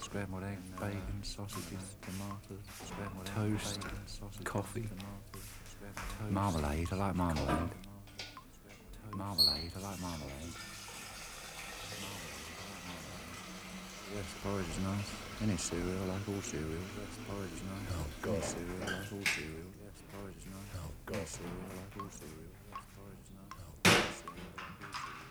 scrambled eggs, bacon, sausages, tomatoes, toast, coffee, marmalade. I like marmalade. Marmalade. I like marmalade. Yes, porridge is nice. Any cereal, I like all cereal. Yes, porridge is nice. Oh, God. Any cereal, I like all cereal. Yes, porridge is nice. Oh, God. Any cereal, I like all cereal. Yes, porridge is nice. Oh, Any cereal, I like all cereal.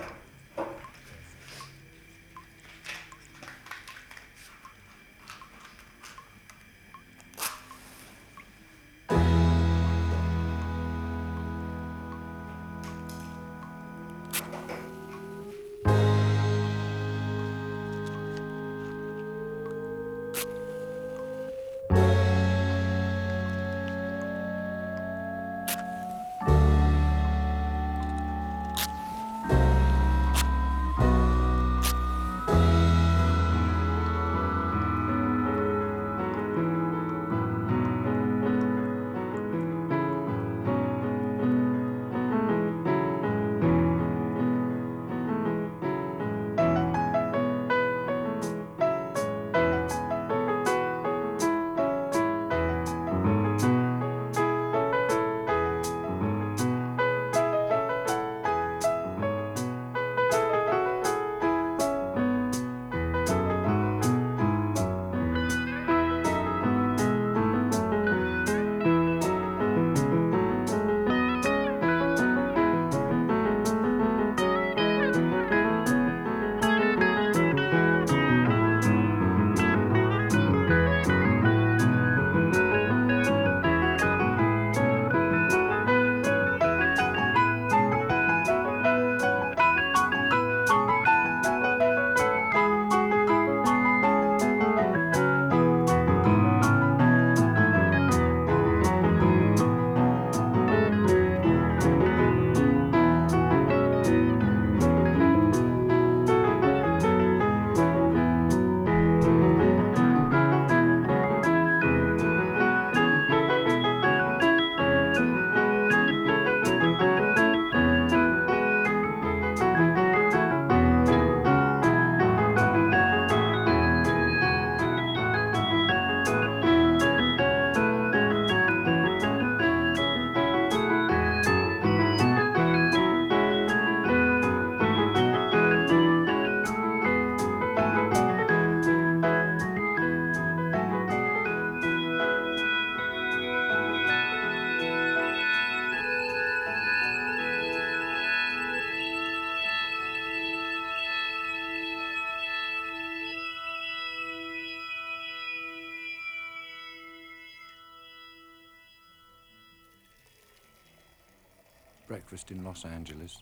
Breakfast in Los Angeles.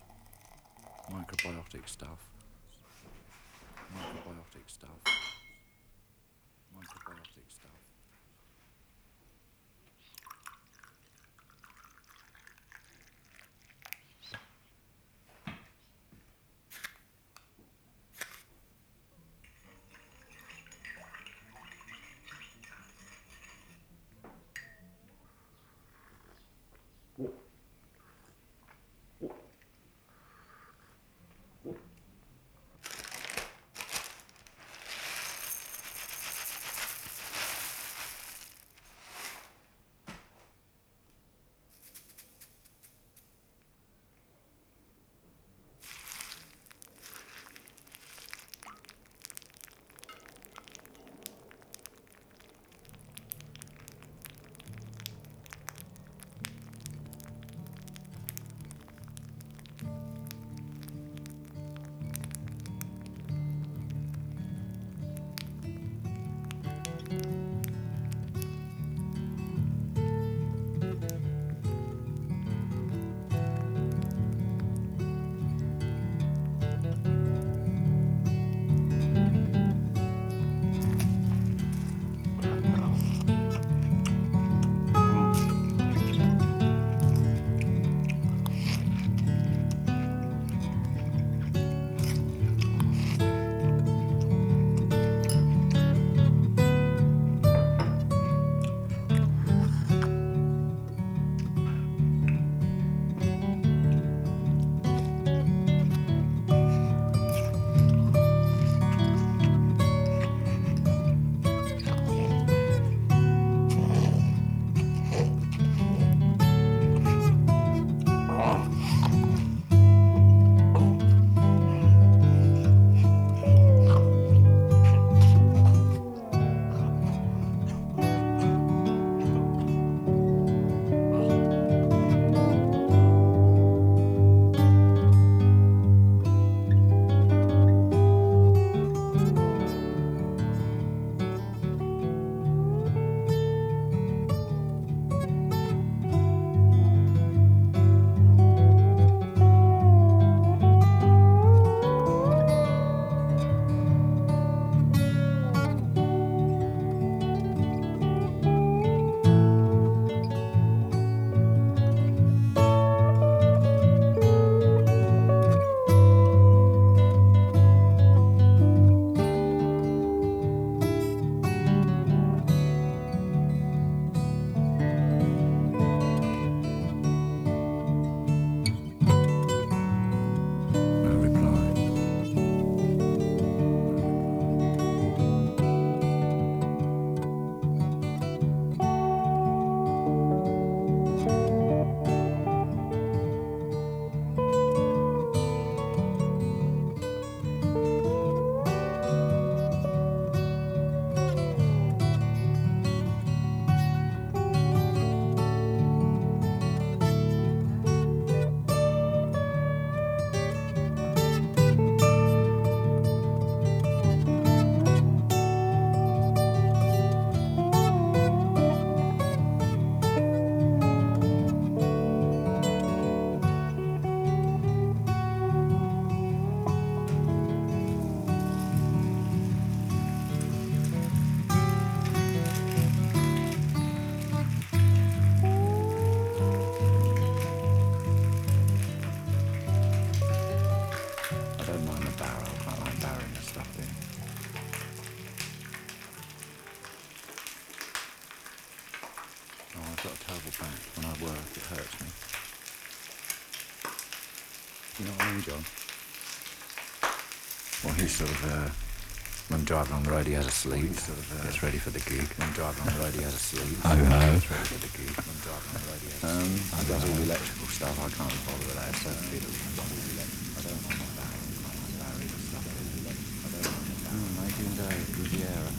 Microbiotic stuff. Microbiotic stuff. Microbiotic stuff. I've got a terrible back. When I work, it hurts me. You know what I mean, John? Well, he's sort of, when driving on the road, he has a sleep. Gets ready for the gig. When driving on the road, he has a sleep. Oh, no. Gets ready for the gig. When driving on the road, he has a sleep. He does all the electrical stuff. I can't bother with that. It's so fiddly. I don't know my Barry and stuff. Adrian Day, Riviera.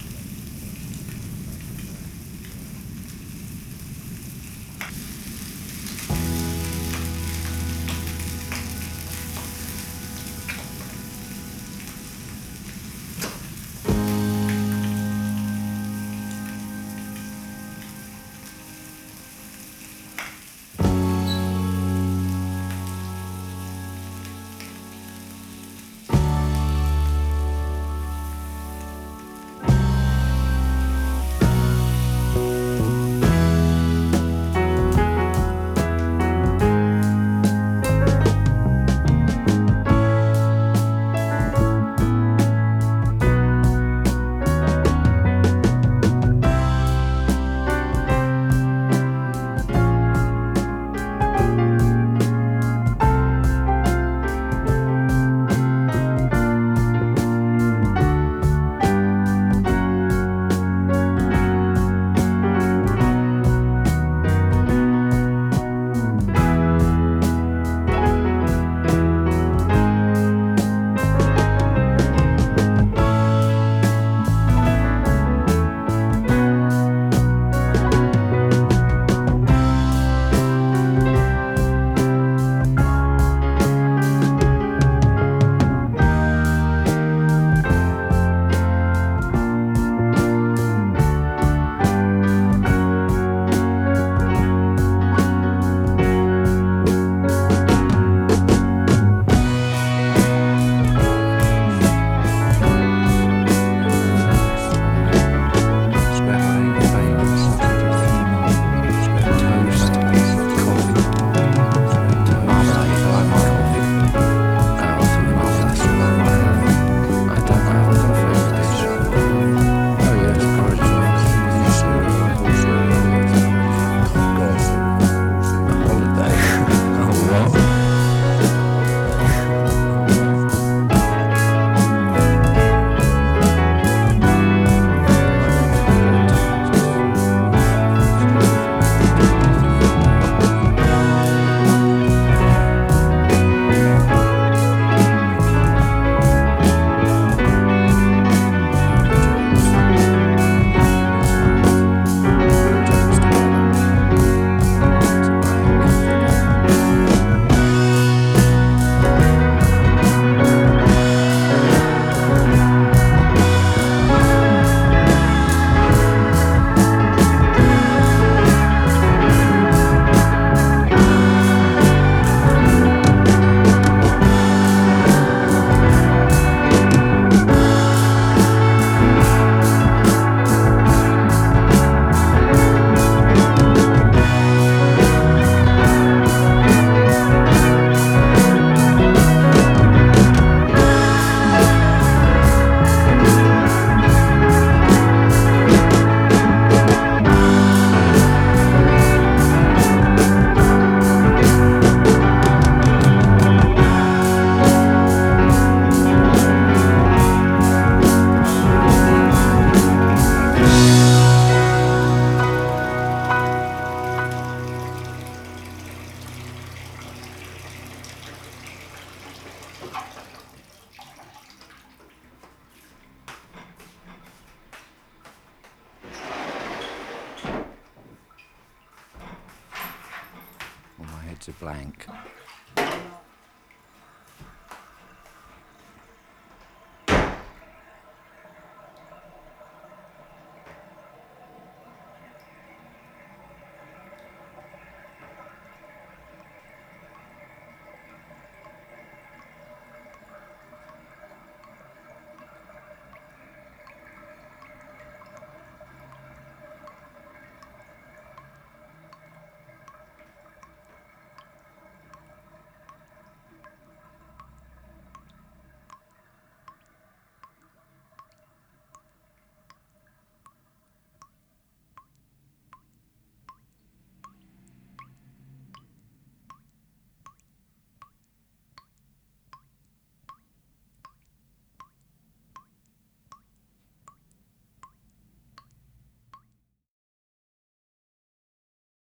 Well, my head's a blank.